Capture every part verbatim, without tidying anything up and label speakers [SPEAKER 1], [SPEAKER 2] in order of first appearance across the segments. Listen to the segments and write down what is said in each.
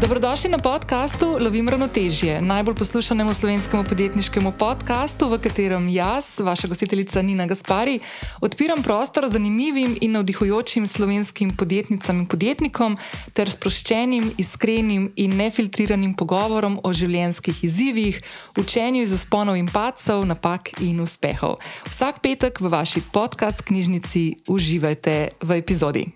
[SPEAKER 1] Dobrodošli na podkastu Lovim ravnotežje, najbolj poslušanemu slovenskemu podjetniškemu podkastu, v katerem jaz, vaša gostiteljica Nina Gaspari, odpiram prostor zanimivim in navdihujočim slovenskim podjetnicam in podjetnikom ter sproščenim, iskrenim in nefiltriranim pogovorom o življenjskih izzivih, učenju iz vzponov in padcev, napak in uspehov. Vsak petek v vaši podcast knjižnici uživajte v epizodi.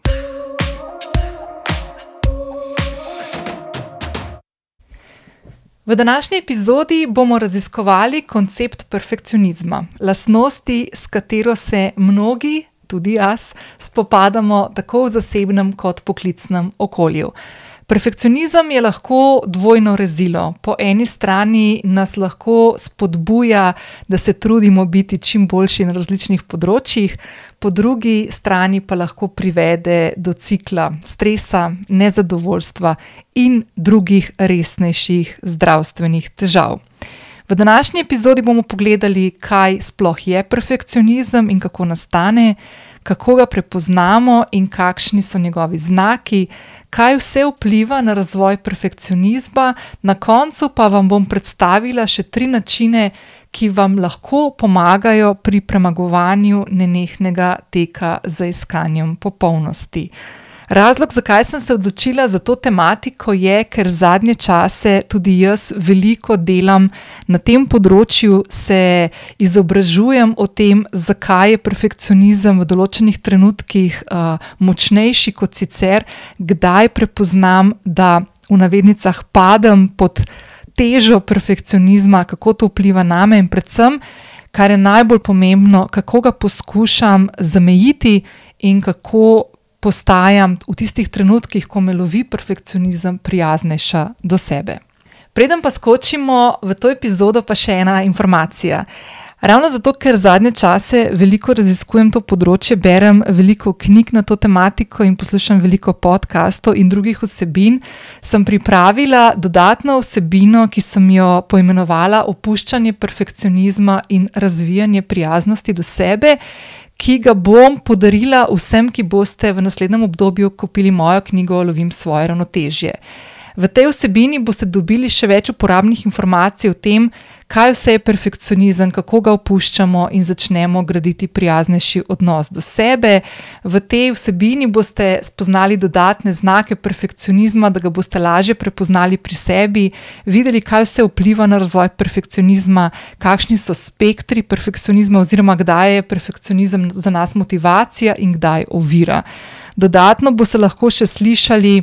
[SPEAKER 1] V današnji epizodi bomo raziskovali koncept perfekcionizma, lastnosti, s katero se mnogi, tudi jaz, spopadamo tako v zasebnem kot poklicnem okolju. Perfekcionizem je lahko dvojno rezilo. Po eni strani nas lahko spodbuja, da se trudimo biti čim boljši na različnih področjih, po drugi strani pa lahko privede do cikla stresa, nezadovoljstva in drugih resnejših zdravstvenih težav. V današnji epizodi bomo pogledali, kaj sploh je perfekcionizem in kako nastane, kako ga prepoznamo in kakšni so njegovi znaki, kaj vse vpliva na razvoj perfekcionizma, na koncu pa vam bom predstavila še tri načine, ki vam lahko pomagajo pri premagovanju nenehnega teka za iskanjem popolnosti. Razlog, zakaj sem se odločila za to tematiko, je, ker zadnje čase tudi jaz veliko delam na tem področju, se izobražujem o tem, zakaj je perfekcionizem v določenih trenutkih uh, močnejši kot sicer, kdaj prepoznam, da v navednicah padem pod težo perfekcionizma, kako to vpliva name in predvsem, kar je najbolj pomembno, kako ga poskušam zamejiti in kako postajam v tistih trenutkih, ko me lovi perfekcionizem, prijaznejša do sebe. Preden pa skočimo v to epizodo, pa še ena informacija. Ravno zato, ker zadnje čase veliko raziskujem to področje, berem veliko knjig na to tematiko in poslušam veliko podkastov in drugih vsebin, sem pripravila dodatno vsebino, ki sem jo poimenovala Opuščanje perfekcionizma in razvijanje prijaznosti do sebe, ki ga bom podarila vsem, ki boste v naslednjem obdobju kupili mojo knjigo Lovim svoje ravnotežje. V tej vsebini boste dobili še več uporabnih informacij o tem, kaj vse je perfekcionizem, kako ga opuščamo in začnemo graditi prijaznejši odnos do sebe. V tej vsebini boste spoznali dodatne znake perfekcionizma, da ga boste lažje prepoznali pri sebi, videli, kaj vse vpliva na razvoj perfekcionizma, kakšni so spektri perfekcionizma oziroma kdaj je perfekcionizem za nas motivacija in kdaj ovira. Dodatno boste lahko še slišali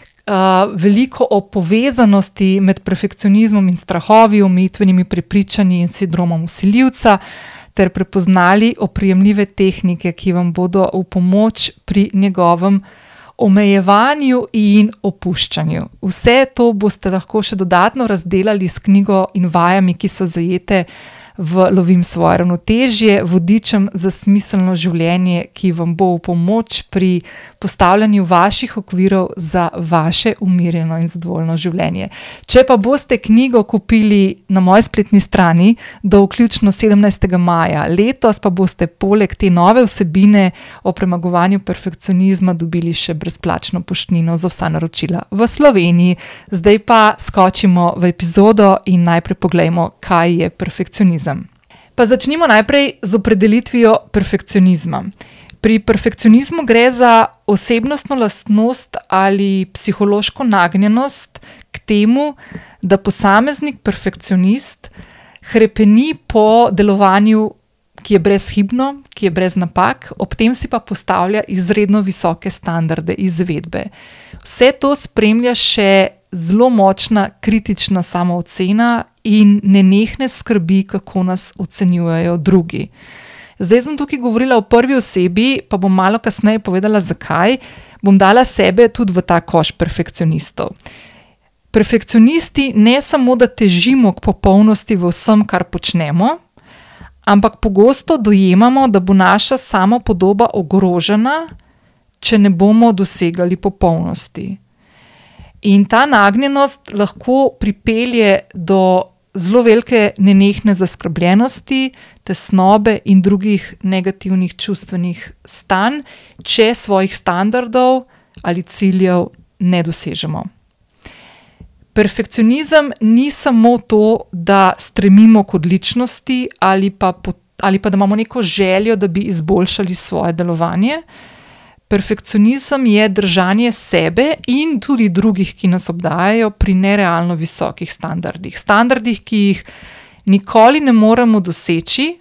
[SPEAKER 1] Uh, veliko o povezanosti med perfekcionizmom in strahovi, omejitvenimi prepričanji in sindromom vsiljivca ter prepoznali oprijemljive tehnike, ki vam bodo v pomoč pri njegovem omejevanju in opuščanju. Vse to boste lahko še dodatno razdelali s knjigo in vajami, ki so zajete v Lovim svoje ravnotežje, vodičem za smiselno življenje, ki vam bo v pomoč pri postavljanju vaših okvirov za vaše umirjeno in zadovoljno življenje. Če pa boste knjigo kupili na moji spletni strani do vključno sedemnajstega maja letos, pa boste poleg te nove vsebine o premagovanju perfekcionizma dobili še brezplačno poštnino za vsa naročila v Sloveniji. Zdaj pa skočimo v epizodo in najprej poglejmo, kaj je perfekcionizem. Pa začnimo najprej z opredelitvijo perfekcionizma. Pri perfekcionizmu gre za osebnostno lastnost ali psihološko nagnjenost k temu, da posameznik perfekcionist hrepeni po delovanju, ki je brezhibno, ki je brez napak, ob tem si pa postavlja izredno visoke standarde izvedbe. Vse to spremlja še zelo močna kritična samoocena in nenehne skrbi, kako nas ocenjujejo drugi. Zdaj sem tukaj govorila o prvi osebi, pa bom malo kasneje povedala, zakaj. Bom dala sebe tudi v ta koš perfekcionistov. Perfekcionisti ne samo, da težimo k popolnosti v vsem, kar počnemo, ampak pogosto dojemamo, da bo naša samopodoba ogrožena, če ne bomo dosegali popolnosti. In ta nagnjenost lahko pripelje do zelo velike nenehne zaskrbljenosti, tesnobe in drugih negativnih čustvenih stanj, če svojih standardov ali ciljev ne dosežemo. Perfekcionizem ni samo to, da stremimo k odličnosti ali pa, ali pa da imamo neko željo, da bi izboljšali svoje delovanje. Perfekcionizem je držanje sebe in tudi drugih, ki nas obdajajo, pri nerealno visokih standardih. Standardih, ki jih nikoli ne moremo doseči,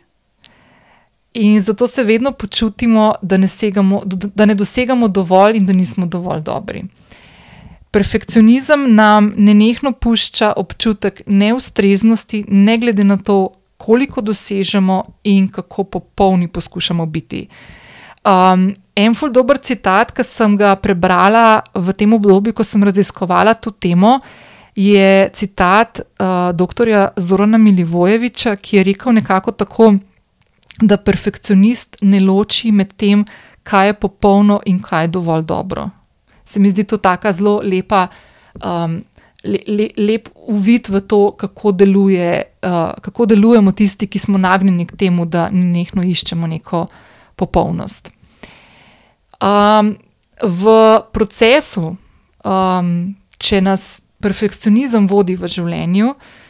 [SPEAKER 1] in zato se vedno počutimo, da ne, segamo, da ne dosegamo dovolj in da nismo dovolj dobri. Perfekcionizem nam nenehno pušča občutek neustreznosti, ne glede na to, koliko dosežemo in kako popolni poskušamo biti. Um, en ful dober citat, ki sem ga prebrala v tem obdobju, ko sem raziskovala to temo, je citat uh, doktorja Zorana Milivojevića, ki je rekel nekako tako, da perfekcionist ne loči med tem, kaj je popolno in kaj je dovolj dobro. Se mi zdi to taka zelo lepa, um, le, le, lep uvid v to, kako, deluje, uh, kako delujemo tisti, ki smo nagnjeni k temu, da nenehno iščemo neko popolnost. Um, v procesu, um, če nas perfekcionizem vodi v življenju,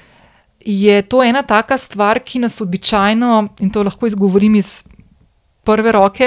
[SPEAKER 1] je to ena taka stvar, ki nas običajno, in to lahko izgovorim iz prve roke,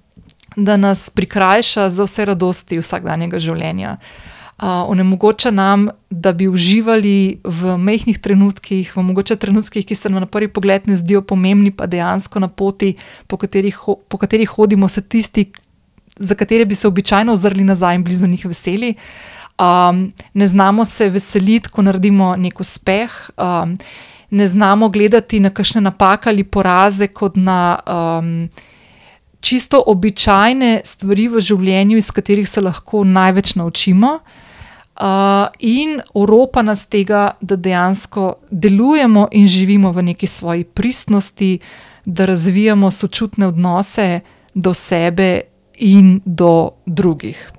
[SPEAKER 1] da nas prikrajša za vse radosti vsakdanjega življenja. Uh, onemogoča nam, da bi uživali v majhnih trenutkih, v mogoče trenutkih, ki se nam na prvi pogled ne zdijo pomembni, pa dejansko na poti, po kateri, po kateri hodimo, se tisti, za katere bi se običajno ozrli nazaj in bili za njih veseli. Um, ne znamo se veseliti, ko naredimo nek uspeh, um, ne znamo gledati na kakšne napake ali poraze kot na um, čisto običajne stvari v življenju, iz katerih se lahko največ naučimo, uh, in oropa nas tega, da dejansko delujemo in živimo v neki svoji pristnosti, da razvijamo sočutne odnose do sebe in do drugih.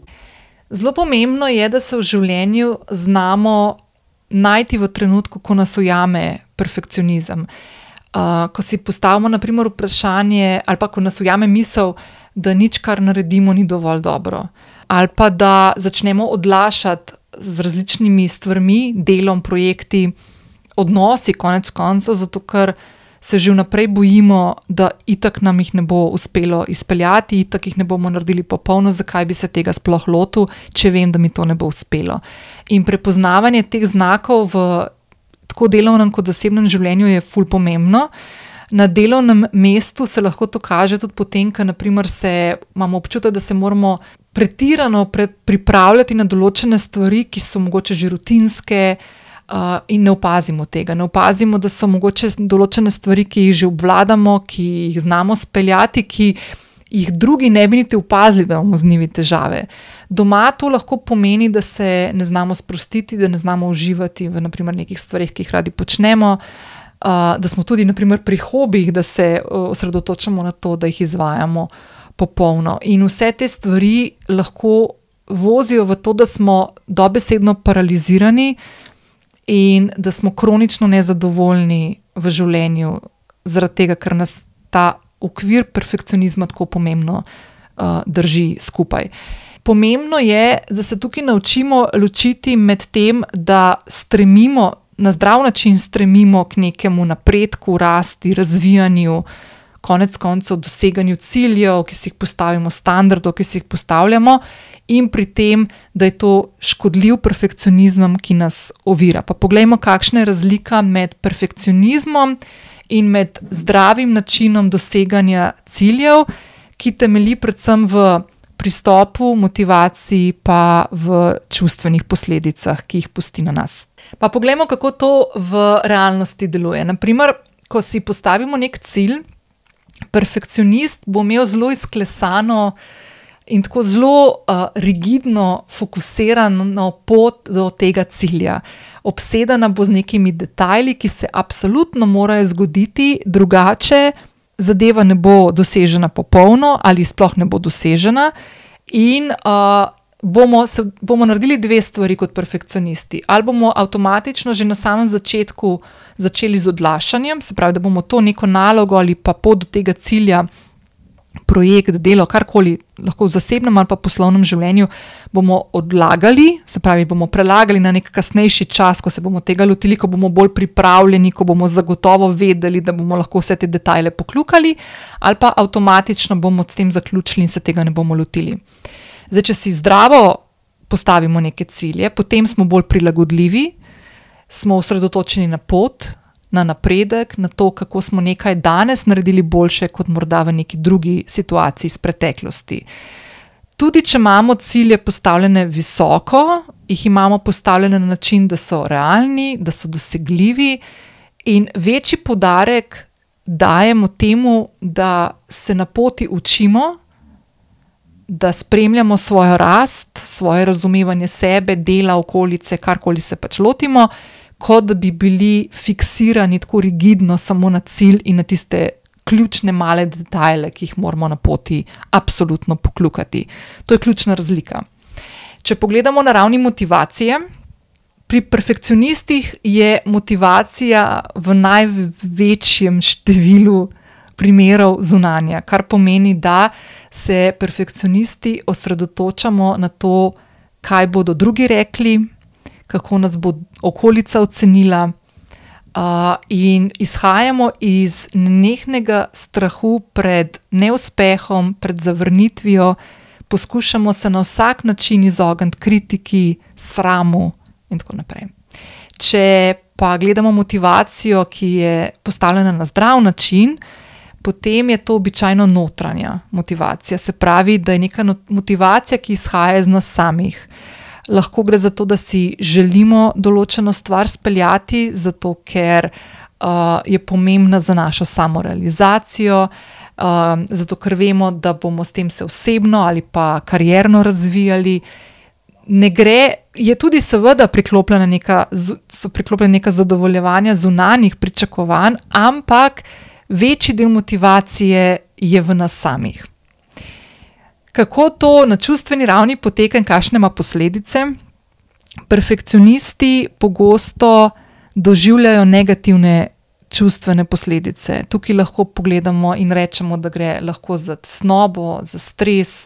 [SPEAKER 1] Zelo pomembno je, da se v življenju znamo najti v trenutku, ko nas ujame perfekcionizem. Uh, ko si postavimo na primer vprašanje, ali pa ko nas ujame misel, da nič, kar naredimo, ni dovolj dobro. Ali pa da začnemo odlašati z različnimi stvarmi, delom, projekti, odnosi konec koncev, zato ker se že vnaprej bojimo, da itak nam jih ne bo uspelo izpeljati, itak jih ne bomo naredili popolno, zakaj bi se tega sploh lotil, če vem, da mi to ne bo uspelo. In prepoznavanje teh znakov v tako delovnem kot zasebnem življenju je ful pomembno. Na delovnem mestu se lahko to kaže tudi potem, ko naprimer se, imamo občutek, da se moramo pretirano pre, pripravljati na določene stvari, ki so mogoče že rutinske, Uh, in ne opazimo tega. Ne opazimo, da so mogoče določene stvari, ki jih že obvladamo, ki jih znamo speljati, ki jih drugi ne bi niti opazili, da imamo z njimi težave. Doma to lahko pomeni, da se ne znamo sprostiti, da ne znamo uživati v naprimer nekih stvarih, ki jih radi počnemo, uh, da smo tudi naprimer pri hobijih, da se osredotočamo na to, da jih izvajamo popolno. In vse te stvari lahko vozijo v to, da smo dobesedno paralizirani in da smo kronično nezadovoljni v življenju, zaradi tega, ker nas ta okvir perfekcionizma tako pomembno uh, drži skupaj. Pomembno je, da se tukaj naučimo ločiti med tem, da stremimo, na zdrav način stremimo k nekemu napredku, rasti, razvijanju, konec koncev doseganju ciljev, ki si jih postavimo, standardov, ki si jih postavljamo, in pri tem, da je to škodljiv perfekcionizem, ki nas ovira. Pa poglejmo, kakšna je razlika med perfekcionizmom in med zdravim načinom doseganja ciljev, ki temelji predvsem v pristopu, motivaciji pa v čustvenih posledicah, ki jih pusti na nas. Pa poglejmo, kako to v realnosti deluje. Naprimer, ko si postavimo nek cilj, perfekcionist bo imel zelo izklesano in tako zelo uh, rigidno fokusirano pot do tega cilja. Obsedena bo z nekimi detajli, ki se absolutno morajo zgoditi, drugače zadeva ne bo dosežena popolno ali sploh ne bo dosežena in uh, bomo, se, bomo naredili dve stvari kot perfekcionisti. Ali bomo avtomatično že na samem začetku začeli z odlašanjem, se pravi, da bomo to neko nalogo ali pa pot do tega cilja projekt, delo, karkoli, lahko v zasebnem ali pa poslovnem življenju, bomo odlagali, se pravi, bomo prelagali na nek kasnejši čas, ko se bomo tega lotili, ko bomo bolj pripravljeni, ko bomo zagotovo vedeli, da bomo lahko vse te detajle pokljukali, ali pa avtomatično bomo s tem zaključili in se tega ne bomo lotili. Zdaj, če si zdravo postavimo neke cilje, potem smo bolj prilagodljivi, smo osredotočeni na pot, na napredek, na to, kako smo nekaj danes naredili boljše, kot morda v neki drugi situaciji iz preteklosti. Tudi če imamo cilje postavljene visoko, jih imamo postavljene na način, da so realni, da so dosegljivi in večji poudarek dajemo temu, da se na poti učimo, da spremljamo svojo rast, svoje razumevanje sebe, dela, okolice, karkoli se pač lotimo, kot da bi bili fiksirani tako rigidno samo na cilj in na tiste ključne male detajle, ki jih moramo na poti absolutno pokljukati. To je ključna razlika. Če pogledamo na ravni motivacije, pri perfekcionistih je motivacija v največjem številu primerov zunanja, kar pomeni, da se perfekcionisti osredotočamo na to, kaj bodo drugi rekli, kako nas bo okolica ocenila, uh, in izhajamo iz nenehnega strahu pred neuspehom, pred zavrnitvijo, poskušamo se na vsak način izogniti kritiki, sramu in tako naprej. Če pa gledamo motivacijo, ki je postavljena na zdrav način, potem je to običajno notranja motivacija, se pravi, da je neka motivacija, ki izhaja iz nas samih. Lahko gre za to, da si želimo določeno stvar speljati, zato ker uh, je pomembna za našo samorealizacijo, uh, zato ker vemo, da bomo s tem se osebno ali pa karierno razvijali. Ne gre, je tudi seveda priklopljena neka, so priklopljena neka zadovoljevanja zunanjih pričakovanj, ampak večji del motivacije je v nas samih. Kako to na čustveni ravni poteka in kakšne ima posledice? Perfekcionisti pogosto doživljajo negativne čustvene posledice. Tukaj lahko pogledamo in rečemo, da gre lahko za tesnobo, za stres,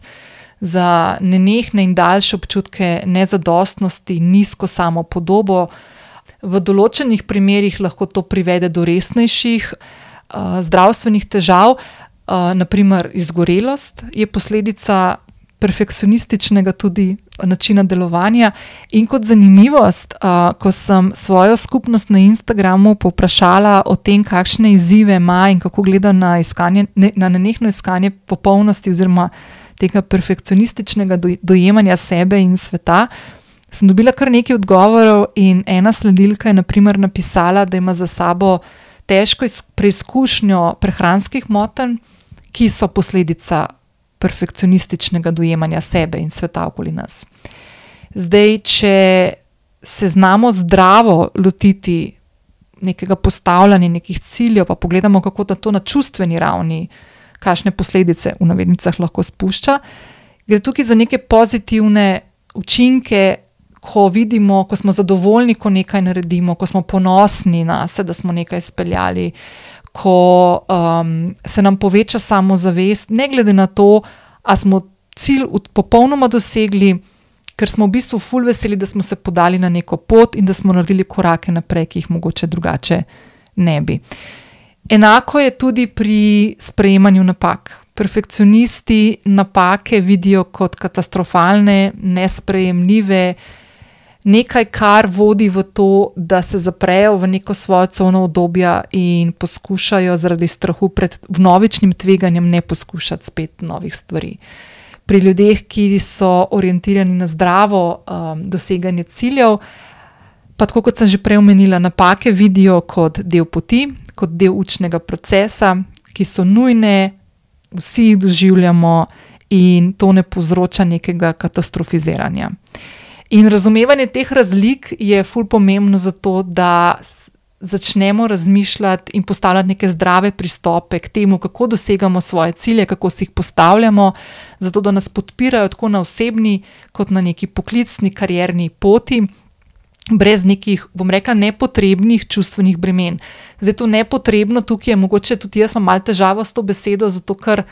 [SPEAKER 1] za nenehne in daljše občutke nezadostnosti, nizko samopodobo. V določenih primerih lahko to privede do resnejših uh, zdravstvenih težav. Uh, naprimer, izgorelost je posledica perfekcionističnega tudi načina delovanja. In kot zanimivost, uh, ko sem svojo skupnost na Instagramu povprašala o tem, kakšne izzive ima in kako gleda na, iskanje, ne, na nenehno iskanje popolnosti oziroma tega perfekcionističnega dojemanja sebe in sveta, sem dobila kar nekaj odgovorov in ena sledilka je naprimer napisala, da ima za sabo težko preizkušnjo prehranskih motenj, ki so posledica perfekcionističnega dojemanja sebe in sveta okoli nas. Zdaj, če se znamo zdravo lotiti nekega postavljanja, nekih ciljev, pa pogledamo, kako da to na čustveni ravni, kakšne posledice v navednicah lahko spušča, gre tukaj za neke pozitivne učinke, ko vidimo, ko smo zadovoljni, ko nekaj naredimo, ko smo ponosni na se, da smo nekaj speljali, ko um, se nam poveča samozavest, ne glede na to, a smo cilj popolnoma dosegli, ker smo v bistvu ful veseli, da smo se podali na neko pot in da smo naredili korake naprej, ki jih mogoče drugače ne bi. Enako je tudi pri sprejemanju napak. Perfekcionisti napake vidijo kot katastrofalne, nesprejemljive, nekaj, kar vodi v to, da se zaprejo v neko svojo cono obdobja in poskušajo zaradi strahu pred vnovičnim tveganjem ne poskušati spet novih stvari. Pri ljudeh, ki so orientirani na zdravo um, doseganje ciljev, pa tako kot sem že prej omenila, napake vidijo kot del poti, kot del učnega procesa, ki so nujne, vsi jih doživljamo in to ne povzroča nekega katastrofiziranja. In razumevanje teh razlik je ful pomembno zato, da začnemo razmišljati in postavljati neke zdrave pristope k temu, kako dosegamo svoje cilje, kako si jih postavljamo, zato da nas podpirajo tako na osebni, kot na neki poklicni, karierni poti, brez nekih, bom rekla, nepotrebnih čustvenih bremen. Zdaj to nepotrebno tukaj je, mogoče tudi jaz imam malo težavo s to besedo, zato ker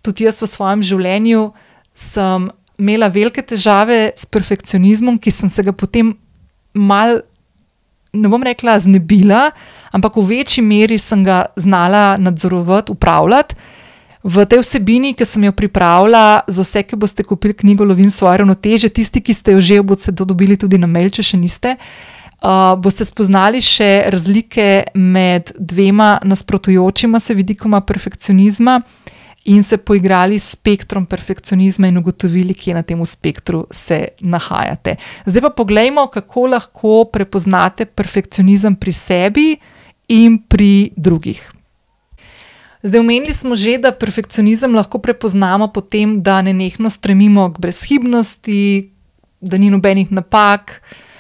[SPEAKER 1] tudi jaz v svojem življenju sem imela velike težave s perfekcionizmom, ki sem se ga potem mal, ne bom rekla znebila, ampak v večji meri sem ga znala nadzorovati, upravljati. V tej vsebini, ki sem jo pripravila, za vse, ki boste kupili knjigo Lovim svoje ravnotežje, tisti, ki ste jo že, boste to dobili tudi na mail, če še niste, uh, boste spoznali še razlike med dvema nasprotujočima se vidikoma perfekcionizma in se poigrali s spektrom perfekcionizma in ugotovili, kje na tem spektru se nahajate. Zdaj pa poglejmo, kako lahko prepoznate perfekcionizem pri sebi in pri drugih. Zdaj, omenili smo že, da perfekcionizem lahko prepoznamo po tem, da nenehno stremimo k brezhibnosti, da ni nobenih napak,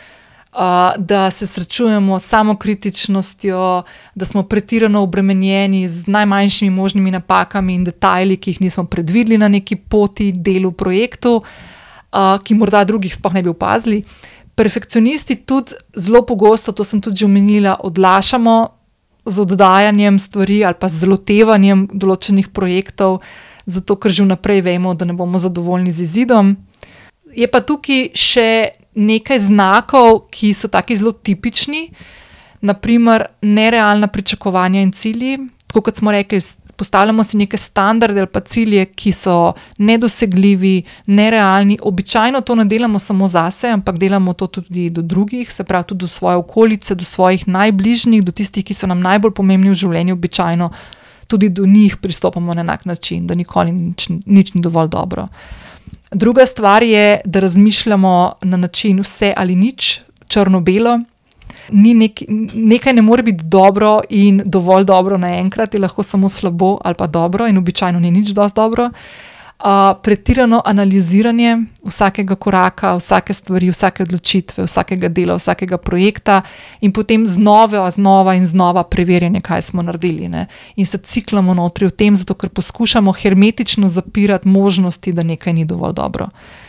[SPEAKER 1] da se srečujemo s samokritičnostjo, da smo pretirano obremenjeni z najmanjšimi možnimi napakami in detajli, ki jih nismo predvideli na neki poti, delu, projektu, ki morda drugih sploh ne bi opazili. Perfekcionisti tudi zelo pogosto, to sem tudi že omenila, odlašamo z oddajanjem stvari ali pa z lotevanjem določenih projektov, zato ker že vnaprej vemo, da ne bomo zadovoljni z izidom. Je pa tukaj še nekaj znakov, ki so taki zelo tipični, naprimer nerealna pričakovanja in cilji. Tako kot smo rekli, postavljamo si neke standarde ali pa cilje, ki so nedosegljivi, nerealni. Običajno to ne delamo samo zase, ampak delamo to tudi do drugih, se pravi tudi do svoje okolice, do svojih najbližnjih, do tistih, ki so nam najbolj pomembni v življenju. Običajno tudi do njih pristopamo na enak način, da nikoli nič, nič ni dovolj dobro. Druga stvar je, da razmišljamo na način vse ali nič, črno-belo. Ni nek, nekaj ne more biti dobro in dovolj dobro naenkrat, je lahko samo slabo ali pa dobro in običajno ni nič dosti dobro. Uh, pretirano analiziranje vsakega koraka, vsake stvari, vsake odločitve, vsakega dela, vsakega projekta in potem znova, znova in znova preverjanje, kaj smo naredili, ne. In se ciklamo notri v tem, zato ker poskušamo hermetično zapirati možnosti, da nekaj ni dovolj dobro.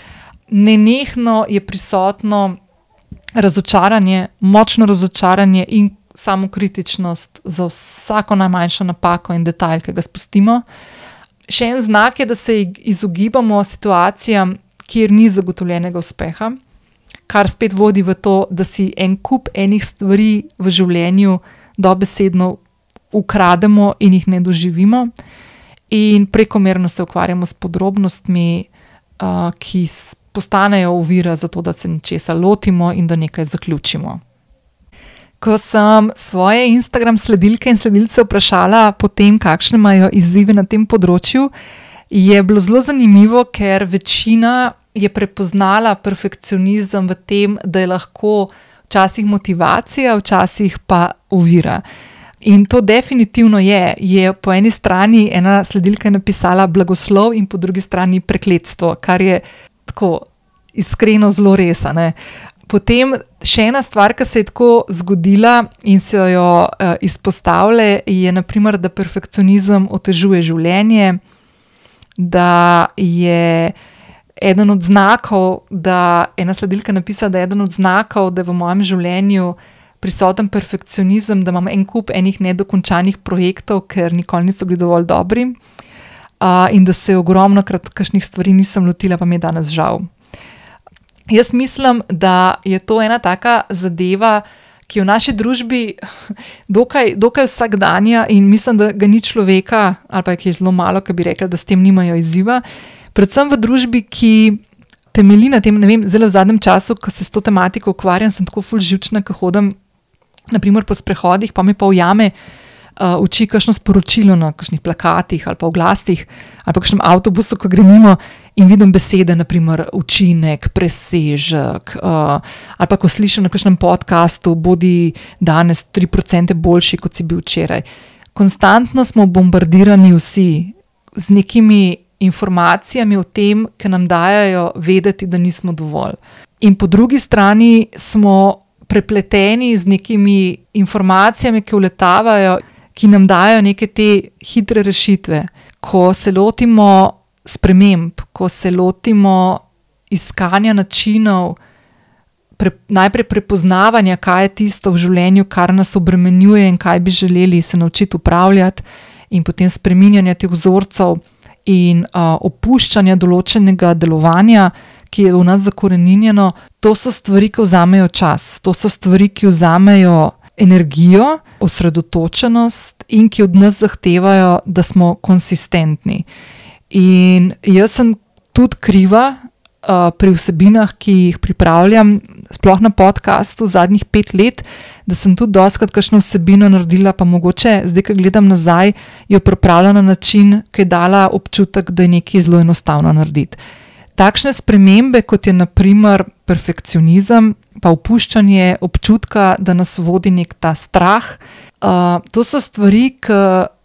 [SPEAKER 1] Nenehno je prisotno razočaranje, močno razočaranje in samokritičnost za vsako najmanjšo napako in detajl, ki ga spustimo. Še en znak je, da se izogibamo situacijam, kjer ni zagotovljenega uspeha, kar spet vodi v to, da si en kup enih stvari v življenju dobesedno ukrademo in jih ne doživimo in prekomerno se ukvarjamo s podrobnostmi, uh, ki postanejo ovira za to, da se nečesa lotimo in da nekaj zaključimo. Ko sem svoje Instagram sledilke in sledilce vprašala po tem, kakšne imajo izzive na tem področju, je bilo zelo zanimivo, ker večina je prepoznala perfekcionizem v tem, da je lahko včasih motivacija, včasih pa ovira. In to definitivno je. Je po eni strani ena sledilka napisala blagoslov in po drugi strani prekletstvo, kar je tako iskreno zelo res, a ne. Potem še ena stvar, ki se je tako zgodila in se jo uh, izpostavlja, je naprimer, da perfekcionizem otežuje življenje, da je eden od znakov, da ena sledilka napisala, da je eden od znakov, da je v mojem življenju prisoten perfekcionizem, da imam en kup enih nedokončanih projektov, ker nikoli niso bili dovolj dobri, uh, in da se je ogromno krat kakšnih stvari nisem lotila, pa mi je danes žal. Jaz mislim, da je to ena taka zadeva, ki je v naši družbi dokaj, dokaj vsakdanja in mislim, da ga ni človeka, ali pa je zelo malo, ki bi rekla, da s tem nimajo izziva. Predvsem v družbi, ki temelji na tem, ne vem, zelo v zadnjem času, ko se s to tematiko ukvarjam, sem tako ful živčna, ko hodim naprimer po sprehodih, pa me pa ujame uh, oči kakšno sporočilo na kakšnih plakatih ali pa oglasih ali pa kakšnem avtobusu, ko grem mimo in vidim besede, naprimer učinek, presežek, uh, ali pa ko slišim na kakšnem podcastu, bodi danes tri procente boljši, kot si bil včeraj. Konstantno smo bombardirani vsi z nekimi informacijami o tem, ki nam dajajo vedeti, da nismo dovolj. In po drugi strani smo prepleteni z nekimi informacijami, ki uletavajo, ki nam dajo neke te hitre rešitve. Ko se lotimo sprememb, ko se lotimo iskanja načinov, pre, najprej prepoznavanja, kaj je tisto v življenju, kar nas obremenjuje in kaj bi želeli se naučiti upravljati in potem spreminjanja teh vzorcev in uh, opuščanja določenega delovanja, ki je v nas zakoreninjeno, to so stvari, ki vzamejo čas, to so stvari, ki vzamejo energijo, osredotočenost in ki od nas zahtevajo, da smo konsistentni. In jaz sem tudi kriva uh, pri vsebinah, ki jih pripravljam, sploh na podcastu zadnjih pet let, da sem tudi dostikrat kakšno vsebino naredila, pa mogoče zdaj, ko gledam nazaj, jo pripravila na način, ki je dala občutek, da je nekaj zelo enostavno narediti. Takšne spremembe, kot je na primer perfekcionizem, pa opuščanje občutka, da nas vodi nek ta strah, uh, to so stvari, ki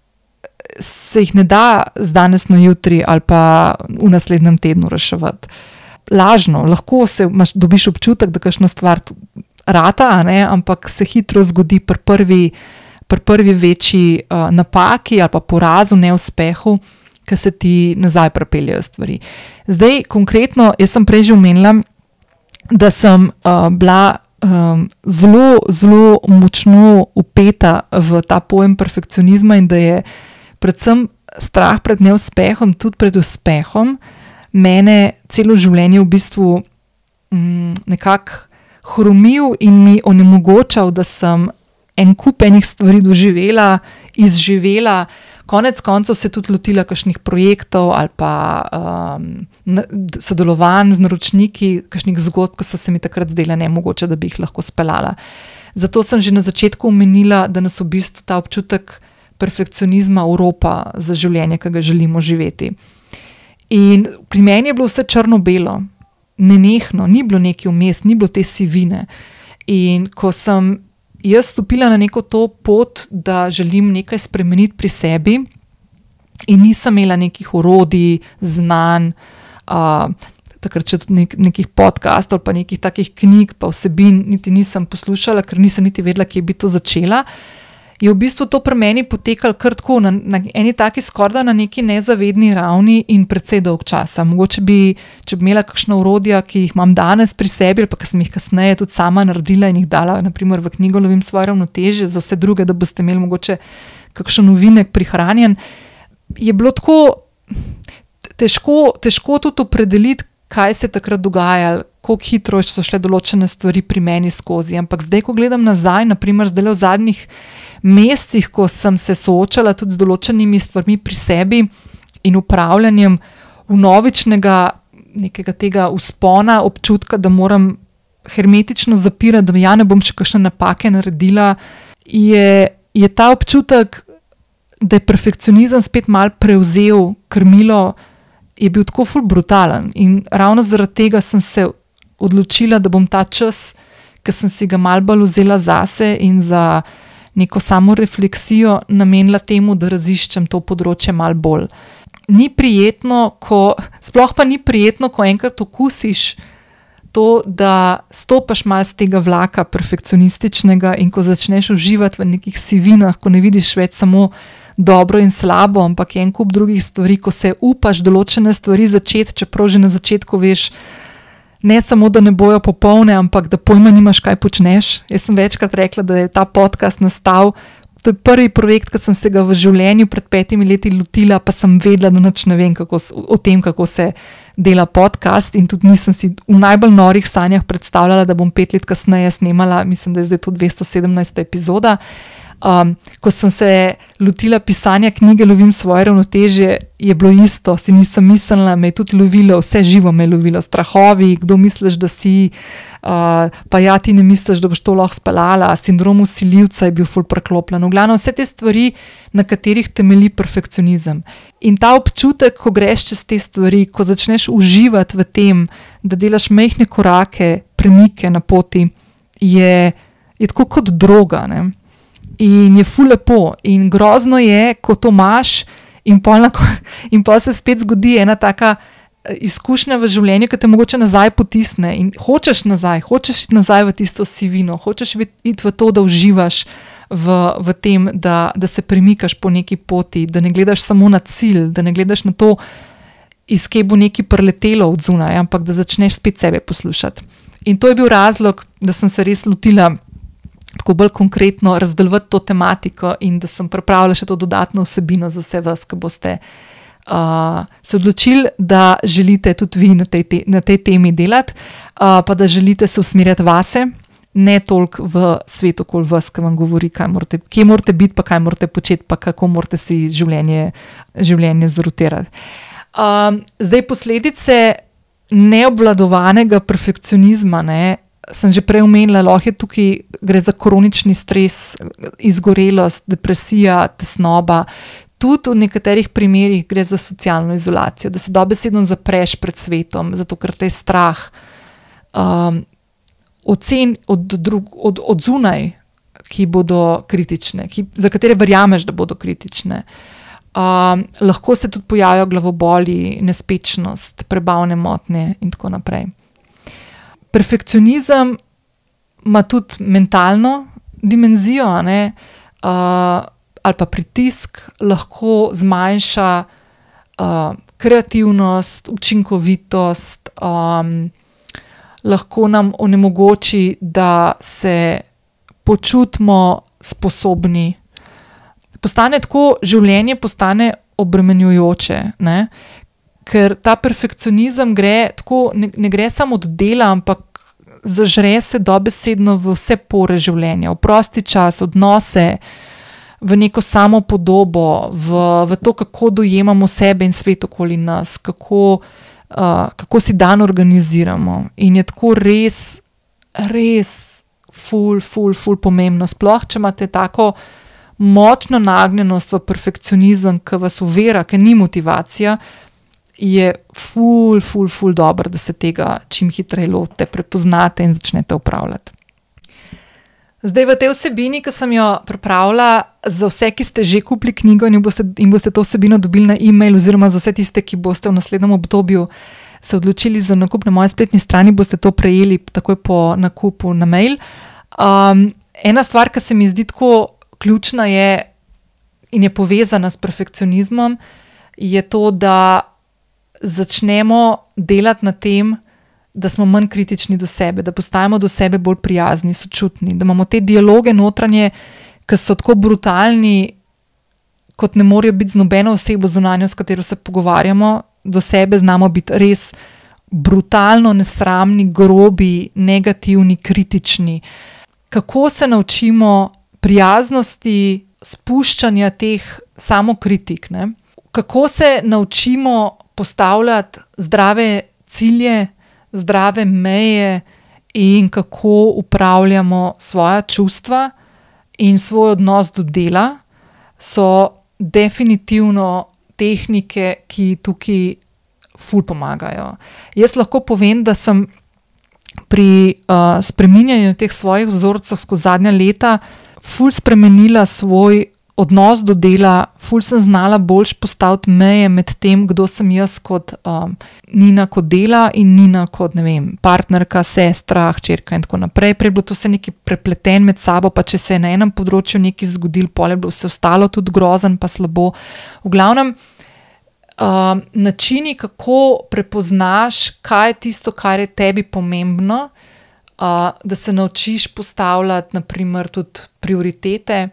[SPEAKER 1] se jih ne da z danes na jutri ali pa v naslednjem tednu reševati. Lažno, lahko se imaš, dobiš občutek, da kakšna stvar rata, a ne, ampak se hitro zgodi pri prvi, pri prvi večji uh, napaki ali pa porazu, neuspehu, ki se ti nazaj pripeljejo stvari. Zdaj, konkretno, jaz sem prej že omenila, da sem uh, bila um, zelo, zelo močno vpeta v ta pojem perfekcionizma in da je predvsem strah pred neuspehom, tudi pred uspehom, mene celo življenje v bistvu um, nekako hromil in mi onemogočal, da sem en kup enih stvari doživela, izživela, konec koncev se tudi lotila kakšnih projektov ali pa um, sodelovanj z naročniki, kakšnih zgodb, ki so se mi takrat zdele nemogoče, da bi jih lahko speljala. Zato sem že na začetku omenila, da nas v bistvu ta občutek perfekcionizma Evropa za življenje, ki ga želimo živeti. In pri meni je bilo vse črno-belo, nenehno, ni bilo nekaj vmes, ni bilo te sivine. In ko sem jaz stopila na neko to pot, da želim nekaj spremeniti pri sebi in nisem imela nekih orodij, znanj, uh, takrat še tudi nek, nekih podcastov ali pa nekih takih knjig, pa vsebin niti nisem poslušala, ker nisem niti vedela, kje bi to začela, je v bistvu to pri meni potekalo kar tako, na, na eni taki skorda na neki nezavedni ravni in precej dolg časa. Mogoče bi, če bi imela kakšna orodja, ki jih imam danes pri sebi, ali pa ki sem jih kasneje tudi sama naredila in jih dala, naprimer v knjigo Lovim svoje ravnotežje, za vse druge, da boste imeli mogoče kakšen novinek prihranjen, je bilo tako težko, težko tudi opredeliti, kaj se je takrat dogajalo, koliko hitro so šle določene stvari pri meni skozi. Ampak zdaj, ko gledam nazaj, naprimer zdaj v zadnjih mesecih, ko sem se soočala tudi z določenimi stvarmi pri sebi in upravljanjem vnovičnega nekega tega vzpona, občutka, da moram hermetično zapirati, da ja ne bom še kakšne napake naredila, je, je ta občutek, da je perfekcionizem spet mal prevzel krmilo, je bil tako ful brutalen. In ravno zaradi tega sem se odločila, da bom ta čas, ki sem si ga mal bolj vzela zase in za neko samorefleksijo namenila temu, da raziščem to področje mal bolj. Ni prijetno, ko, sploh pa ni prijetno, ko enkrat okusiš to, da stopaš mal z tega vlaka perfekcionističnega in ko začneš uživati v nekih sivinah, ko ne vidiš več samo dobro in slabo, ampak je en kup drugih stvari, ko se upaš določene stvari začeti, čeprav že na začetku veš, ne samo, da ne bojo popolne, ampak da pojma nimaš, kaj počneš. Jaz sem večkrat rekla, da je ta podcast nastal, to je prvi projekt, ki sem se ga v življenju pred petimi leti lotila, pa sem vedela, da nič ne vem kako, o tem, kako se dela podcast in tudi nisem si v najbolj norih sanjah predstavljala, da bom pet let kasneje snemala, mislim, da je zdaj to dvesto sedemnajsta epizoda. Um, ko sem se lotila pisanja knjige Lovim svoje ravnotežje, je bilo isto, si nisem mislila, me je tudi lovilo, vse živo me je lovilo, strahovi, kdo misliš, da si, uh, pa ja ti ne misliš, da boš to lahko speljala, sindrom vsiljivca je bil ful preklopljen. V glavnem vse te stvari, na katerih temelji perfekcionizem. In ta občutek, ko greš čez te stvari, ko začneš uživati v tem, da delaš majhne korake, premike na poti, je, je tako kot droga, ne? In je ful lepo in grozno je, ko to imaš in pol, in pol se spet zgodi ena taka izkušnja v življenju, ki te mogoče nazaj potisne in hočeš nazaj, hočeš iti nazaj v tisto sivino, hočeš iti v to, da uživaš v, v tem, da, da se premikaš po neki poti, da ne gledaš samo na cilj, da ne gledaš na to, iz kje bo neki preletelo od zunaj, ampak da začneš spet sebe poslušati. In to je bil razlog, da sem se res lotila tako bolj konkretno razdeljevati to tematiko in da sem pripravila še to dodatno vsebino za vse vas, ki boste uh, se odločili, da želite tudi vi na tej, te, na tej temi delati, uh, pa da želite se usmerjati vase, ne toliko v svet okoli vas, ki vam govori, kaj morate, kje morate biti, pa kaj morate početi, pa kako morate si življenje, življenje zarotirati. Um, zdaj posledice neobvladovanega perfekcionizma, ne, sem že prej omenila, lahko je tukaj, gre za kronični stres, izgorelost, depresija, tesnoba. Tudi v nekaterih primerih gre za socialno izolacijo, da se dobesedno zapreš pred svetom, zato ker te je strah um, ocen od, drug, od, od zunaj, ki bodo kritične, ki, za katere verjameš, da bodo kritične. Um, lahko se tudi pojavijo glavoboli, nespečnost, prebavne motnje in tako naprej. Perfekcionizem ima tudi mentalno dimenzijo, ne, uh, ali pa pritisk, lahko zmanjša uh, kreativnost, učinkovitost, um, lahko nam onemogoči, da se počutimo sposobni. Postane tako, življenje postane obremenjujoče, ne? Ker ta perfekcionizem gre tako, ne, ne gre samo od dela, ampak zažre se dobesedno v vse pore življenja, v prosti čas, odnose, v neko samopodobo, v, v to, kako dojemamo sebe in svet okoli nas, kako, uh, kako si dan organiziramo. In je tako res, res ful, ful, ful pomembno. Sploh, če imate tako močno nagnjenost v perfekcionizem, ki vas uvira, ki ni motivacija, je ful, ful, ful dobro, da se tega čim hitreje lotite, prepoznate in začnete upravljati. Zdaj v tej vsebini, ki sem jo pripravila za vse, ki ste že kupili knjigo in boste, in boste to vsebino dobili na e-mail, oziroma za vse tiste, ki boste v naslednjem obdobju se odločili za nakup na moji spletni strani, boste to prejeli takoj po nakupu na mail. Um, ena stvar, ki se mi zdi tako ključna je in je povezana s perfekcionizmom, je to, da začnemo delati na tem, da smo manj kritični do sebe, da postajamo do sebe bolj prijazni, sočutni, da imamo te dialoge notranje, ki so tako brutalni, kot ne morejo biti z nobeno osebo zunanjo, s katero se pogovarjamo, do sebe znamo biti res brutalno nesramni, grobi, negativni, kritični. Kako se naučimo prijaznosti, spuščanja teh samokritik, ne? Kako se naučimo postavljati zdrave cilje, zdrave meje in kako upravljamo svoja čustva in svoj odnos do dela, so definitivno tehnike, ki tukaj ful pomagajo. Jaz lahko povem, da sem pri uh, spreminjanju teh svojih vzorcev skozi zadnja leta ful spremenila svoj odnos do dela, ful sem znala boljš postaviti meje med tem, kdo sem jaz kot um, Nina kot dela in Nina kot, ne vem, partnerka, sestra, hčerka in tako naprej. Prej je bilo to vse nekaj prepleten med sabo, pa če se je na enem področju nekaj zgodilo, pol je bilo vse ostalo tudi grozen pa slabo. V glavnem, um, načini, kako prepoznaš, kaj je tisto, kar je tebi pomembno, uh, da se naučiš postavljati, na primer, tudi prioritete,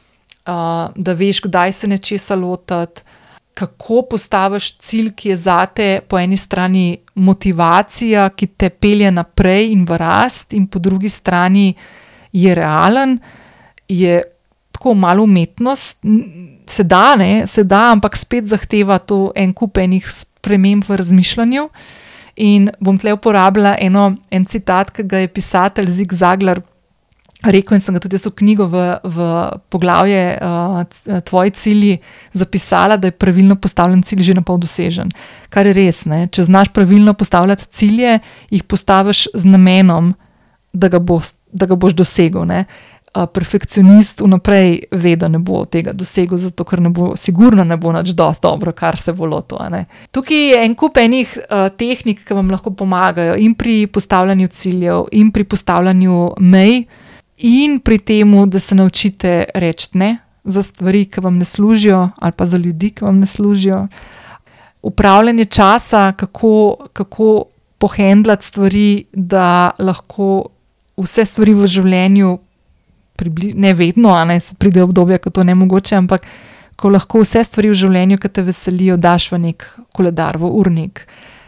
[SPEAKER 1] Uh, da veš, kdaj se nečesa lotati, kako postaviš cilj, ki je zate po eni strani motivacija, ki te pelje naprej in v rast, in po drugi strani je realen, je tako malo umetnost, se da, ne, se da, ampak spet zahteva to en kup enih sprememb v razmišljanju. In bom tle uporabila eno, en citat, ki ga je pisatelj Zig Ziglar rekel, in sem ga tudi jaz v knjigo v, v poglavje uh, Tvoji cilji zapisala, da je pravilno postavljen cilj že napol dosežen. Kar je res, ne? Če znaš pravilno postavljati cilje, jih postaviš z namenom, da ga, bo, da ga boš dosegel. Ne? Uh, perfekcionist vnaprej ve, da ne bo tega dosegel, zato ker ne bo, sigurno ne bo nič dosti dobro, kar se bo lotil. Tukaj je en kup enih uh, tehnik, ki vam lahko pomagajo in pri postavljanju ciljev, in pri postavljanju mej, in pri temu, da se naučite reči ne za stvari, ki vam ne služijo, ali pa za ljudi, ki vam ne služijo. Upravljanje časa, kako, kako pohendlati stvari, da lahko vse stvari v življenju, pribli, ne vedno, a ne, se pride obdobje, ko to ne mogoče, ampak ko lahko vse stvari v življenju, ki te veselijo, daš v nek koledar, v urnik.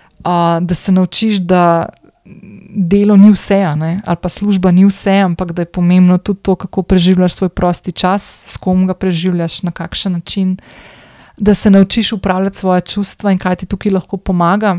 [SPEAKER 1] Uh, da se naučiš, da delo ni vse, ne? Ali pa služba ni vse, ampak da je pomembno tudi to, kako preživljaš svoj prosti čas, s kom ga preživljaš, na kakšen način, da se naučiš upravljati svoje čustva in kaj ti tukaj lahko pomaga,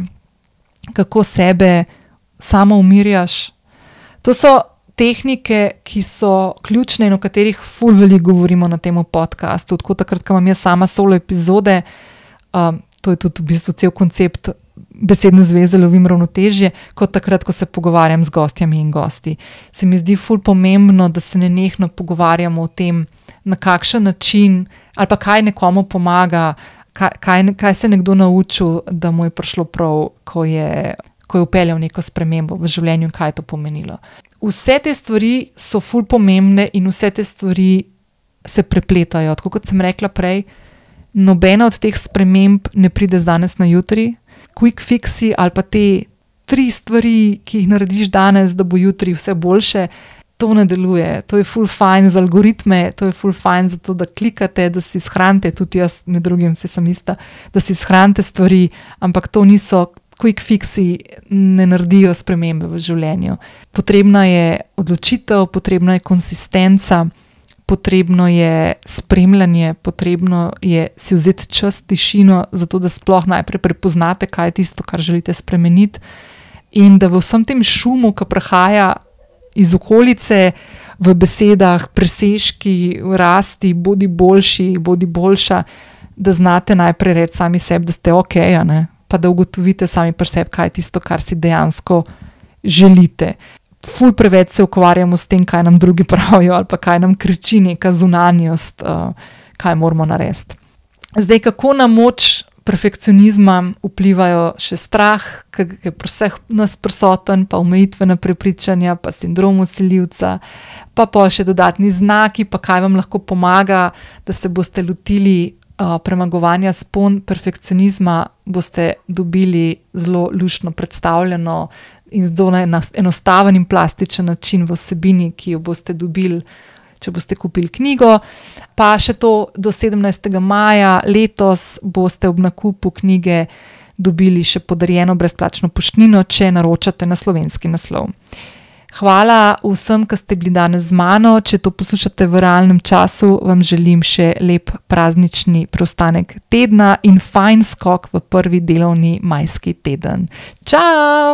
[SPEAKER 1] kako sebe samo umirjaš. To so tehnike, ki so ključne in o katerih ful veliko govorimo na tem podcastu. Tako takrat, ko imam jaz sama solo epizode, um, to je tudi v bistvu cel koncept besedne zveze Lovim ravnotežje, kot takrat, ko se pogovarjam z gostjami in gosti. Se mi zdi ful pomembno, da se nenehno pogovarjamo o tem, na kakšen način ali pa kaj nekomu pomaga, kaj, kaj, kaj se nekdo naučil, da mu je prišlo prav, ko je, ko je upeljal neko spremembo v življenju in kaj je to pomenilo. Vse te stvari so ful pomembne in vse te stvari se prepletajo. Tako kot sem rekla prej, nobena od teh sprememb ne pride z danes na jutri. Quick fixi ali pa te tri stvari, ki jih narediš danes, da bo jutri vse boljše, to ne deluje. To je ful fajn za algoritme, to je ful fajn za to, da klikate, da si shranite, tudi jaz med drugim se sem ista, da si shranite stvari, ampak to niso quick fixi, ne naredijo spremembe v življenju. Potrebna je odločitev, potrebna je konsistenca, potrebno je spremljanje, potrebno je si vzeti čas, tišino, zato da sploh najprej prepoznate, kaj je tisto, kar želite spremeniti, in da v vsem tem šumu, ki prihaja iz okolice, v besedah, presežki, rasti, bodi boljši, bodi boljša, da znate najprej reči sami sebi, da ste ok, ne? Pa da ugotovite sami pri sebi, kaj je tisto, kar si dejansko želite. Ful preveč se ukvarjamo s tem, kaj nam drugi pravijo ali pa kaj nam kriči neka zunanjost, uh, kaj moramo narediti. Zdaj, kako na moč perfekcionizma vplivajo še strah, ki je pri vseh nas prisoten, pa omejitvena prepričanja, pa sindrom vsiljivca, pa pa še dodatni znaki, pa kaj vam lahko pomaga, da se boste lotili uh, premagovanja spon perfekcionizma, boste dobili zelo luštno predstavljeno in zelo na enostaven in plastičen način v vsebini, ki jo boste dobili, če boste kupili knjigo. Pa še to, do sedemnajstega maja letos boste ob nakupu knjige dobili še podarjeno brezplačno poštnino, če naročate na slovenski naslov. Hvala vsem, ki ste bili danes z mano. Če to poslušate v realnem času, vam želim še lep praznični preostanek tedna in fajn skok v prvi delovni majski teden. Čau!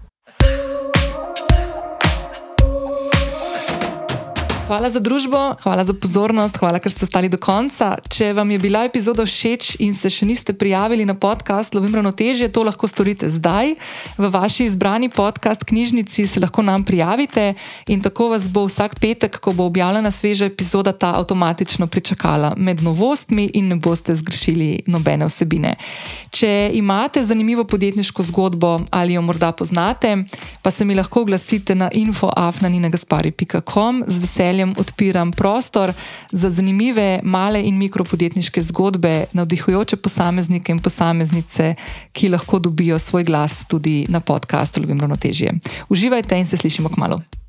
[SPEAKER 1] Hvala za družbo, hvala za pozornost, hvala, ker ste ostali do konca. Če vam je bila epizoda všeč in se še niste prijavili na podcast Lovim ravnotežje, to lahko storite zdaj. V vaši izbrani podcast knjižnici se lahko nam prijavite in tako vas bo vsak petek, ko bo objavljena sveža epizoda, ta avtomatično pričakala med novostmi in ne boste zgrešili nobene vsebine. Če imate zanimivo podjetniško zgodbo ali jo morda poznate, pa se mi lahko oglasite na info afna nina gaspari pika com. Z veseljem odpiram prostor za zanimive male in mikropodjetniške zgodbe, navdihujoče posameznike in posameznice, ki lahko dobijo svoj glas tudi na podcastu Lovim ravnotežje. Uživajte in se slišimo kmalu.